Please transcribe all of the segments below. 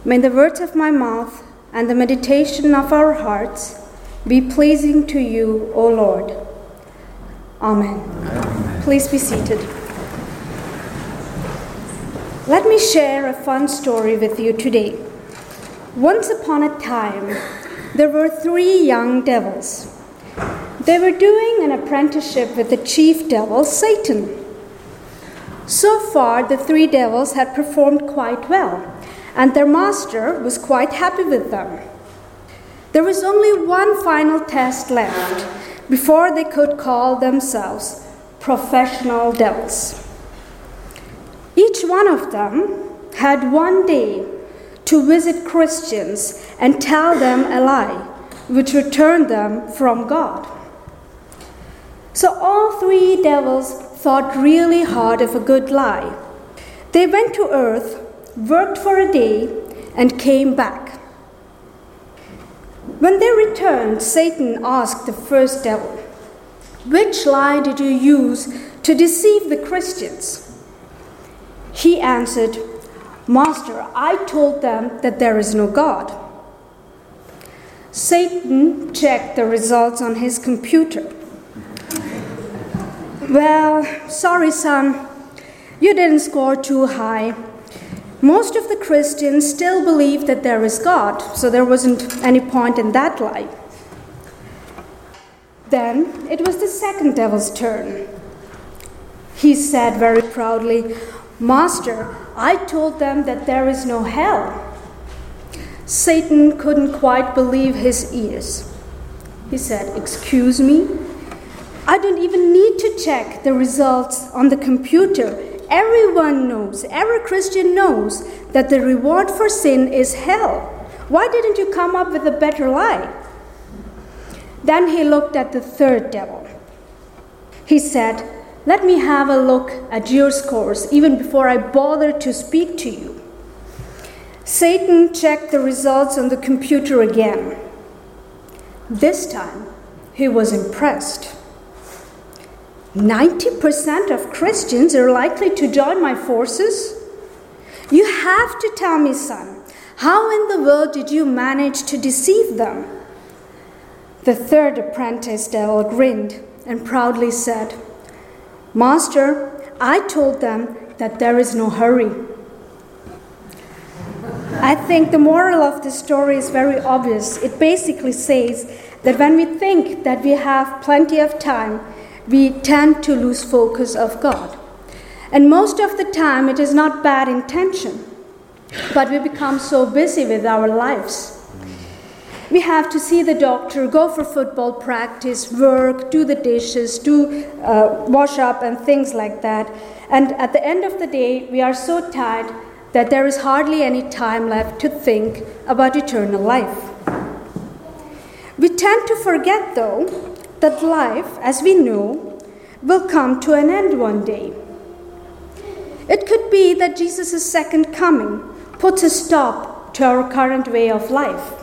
May the words of my mouth and the meditation of our hearts be pleasing to you, O Lord. Amen. Amen. Please be seated. Let me share a fun story with you today. Once upon a time, there were 3 young devils. They were doing an apprenticeship with the chief devil, Satan. So far, the 3 devils had performed quite well, and their master was quite happy with them. There was only one final test left before they could call themselves professional devils. Each one of them had one day to visit Christians and tell them a lie, which would turn them from God. So all 3 devils thought really hard of a good lie. They went to earth, worked for a day, and came back. When they returned, Satan asked the first devil, "Which lie did you use to deceive the Christians?" He answered, "Master, I told them that there is no God." Satan checked the results on his computer. "Well, sorry, son, you didn't score too high. Most of the Christians still believe that there is God, so there wasn't any point in that lie." Then it was the second devil's turn. He said very proudly, "Master, I told them that there is no hell." Satan couldn't quite believe his ears. He said, "Excuse me? I don't even need to check the results on the computer. Everyone knows, every Christian knows that the reward for sin is hell. Why didn't you come up with a better lie?" Then he looked at the third devil. He said, "Let me have a look at your scores even before I bother to speak to you." Satan checked the results on the computer again. This time, he was impressed. 90% of Christians are likely to join my forces? You have to tell me, son, how in the world did you manage to deceive them? The third apprentice devil grinned and proudly said, "Master, I told them that there is no hurry." I think the moral of the story is very obvious. It basically says that when we think that we have plenty of time, we tend to lose focus of God. And most of the time, it is not bad intention, but we become so busy with our lives. We have to see the doctor, go for football practice, work, do the dishes, wash up and things like that. And at the end of the day, we are so tired that there is hardly any time left to think about eternal life. We tend to forget, though, that life, as we know, will come to an end one day. It could be that Jesus' second coming puts a stop to our current way of life.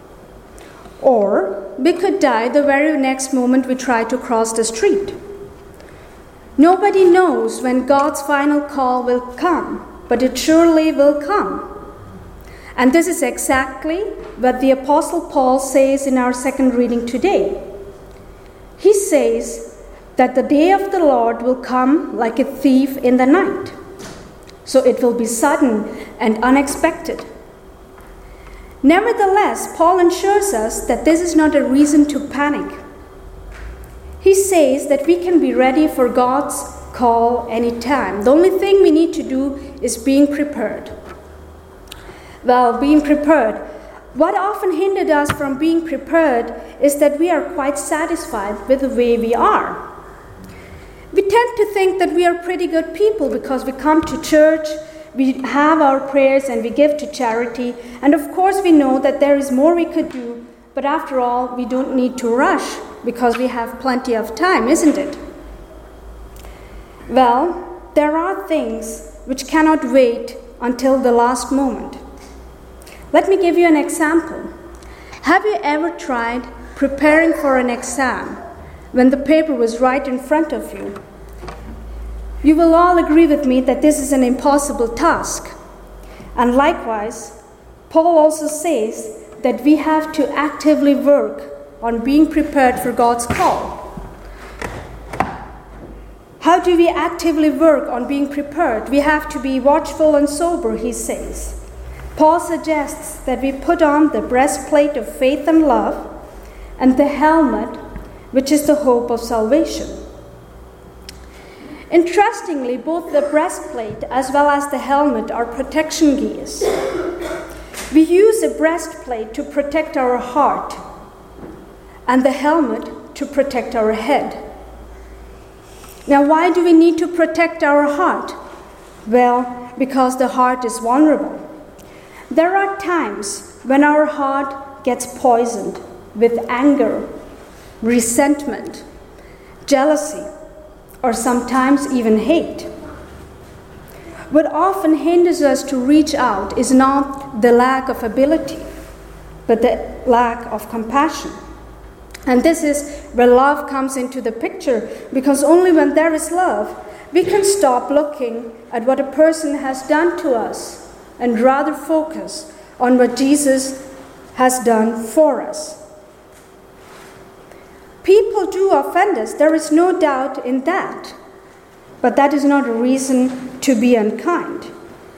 Or we could die the very next moment we try to cross the street. Nobody knows when God's final call will come, but it surely will come. And this is exactly what the Apostle Paul says in our second reading today. He says that the day of the Lord will come like a thief in the night. So it will be sudden and unexpected. Nevertheless, Paul assures us that this is not a reason to panic. He says that we can be ready for God's call anytime. The only thing we need to do is being prepared. Well, being prepared. What often hindered us from being prepared is that we are quite satisfied with the way we are. We tend to think that we are pretty good people because we come to church, we have our prayers, and we give to charity. And of course, we know that there is more we could do, but after all, we don't need to rush because we have plenty of time, isn't it? Well, there are things which cannot wait until the last moment. Let me give you an example. Have you ever tried preparing for an exam when the paper was right in front of you? You will all agree with me that this is an impossible task. And likewise, Paul also says that we have to actively work on being prepared for God's call. How do we actively work on being prepared? We have to be watchful and sober, he says. Paul suggests that we put on the breastplate of faith and love and the helmet, which is the hope of salvation. Interestingly, both the breastplate as well as the helmet are protection gears. We use a breastplate to protect our heart and the helmet to protect our head. Now, why do we need to protect our heart? Well, because the heart is vulnerable. There are times when our heart gets poisoned with anger, resentment, jealousy, or sometimes even hate. What often hinders us to reach out is not the lack of ability, but the lack of compassion. And this is where love comes into the picture, because only when there is love, we can stop looking at what a person has done to us and rather focus on what Jesus has done for us. People do offend us, there is no doubt in that, but that is not a reason to be unkind.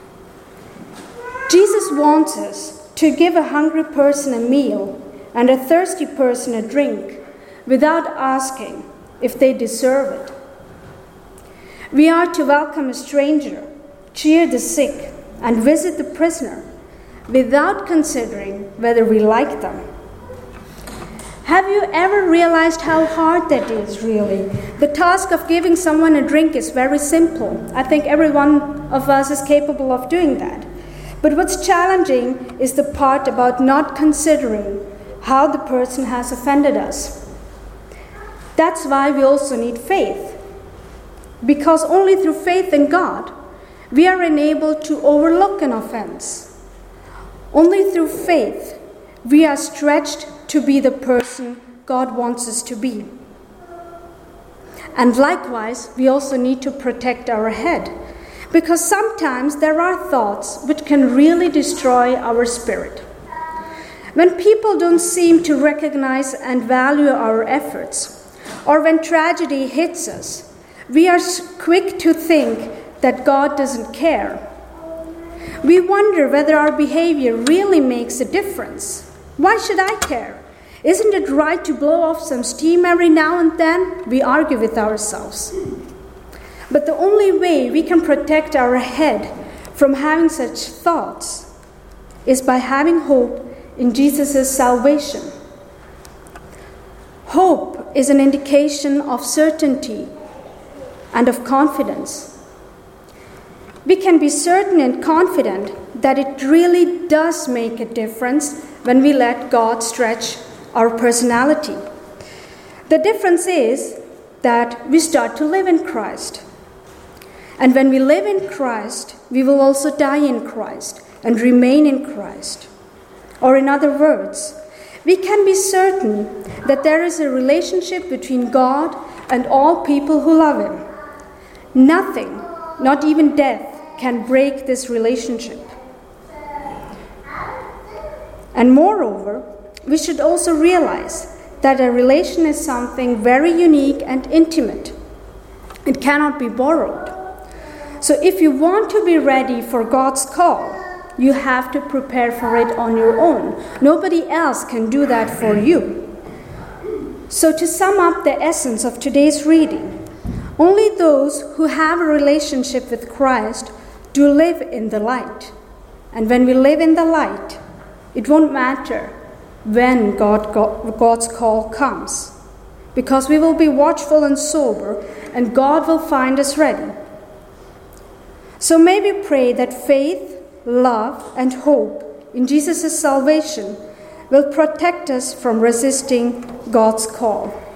Jesus wants us to give a hungry person a meal and a thirsty person a drink without asking if they deserve it. We are to welcome a stranger, cheer the sick, and visit the prisoner without considering whether we like them. Have you ever realized how hard that is, really? The task of giving someone a drink is very simple. I think every one of us is capable of doing that. But what's challenging is the part about not considering how the person has offended us. That's why we also need faith. Because only through faith in God, we are enabled to overlook an offense. Only through faith, we are stretched to be the person God wants us to be. And likewise, we also need to protect our head, because sometimes there are thoughts which can really destroy our spirit. When people don't seem to recognize and value our efforts, or when tragedy hits us, we are quick to think that God doesn't care. We wonder whether our behavior really makes a difference. Why should I care? Isn't it right to blow off some steam every now and then? We argue with ourselves. But the only way we can protect our head from having such thoughts is by having hope in Jesus' salvation. Hope is an indication of certainty and of confidence. We can be certain and confident that it really does make a difference when we let God stretch our personality. The difference is that we start to live in Christ. And when we live in Christ, we will also die in Christ and remain in Christ. Or in other words, we can be certain that there is a relationship between God and all people who love Him. Nothing, not even death, can break this relationship. And moreover, we should also realize that a relation is something very unique and intimate. It cannot be borrowed. So if you want to be ready for God's call, you have to prepare for it on your own. Nobody else can do that for you. So to sum up the essence of today's reading, only those who have a relationship with Christ do live in the light. And when we live in the light, it won't matter when God's call comes, because we will be watchful and sober, and God will find us ready. So may we pray that faith, love, and hope in Jesus' salvation will protect us from resisting God's call.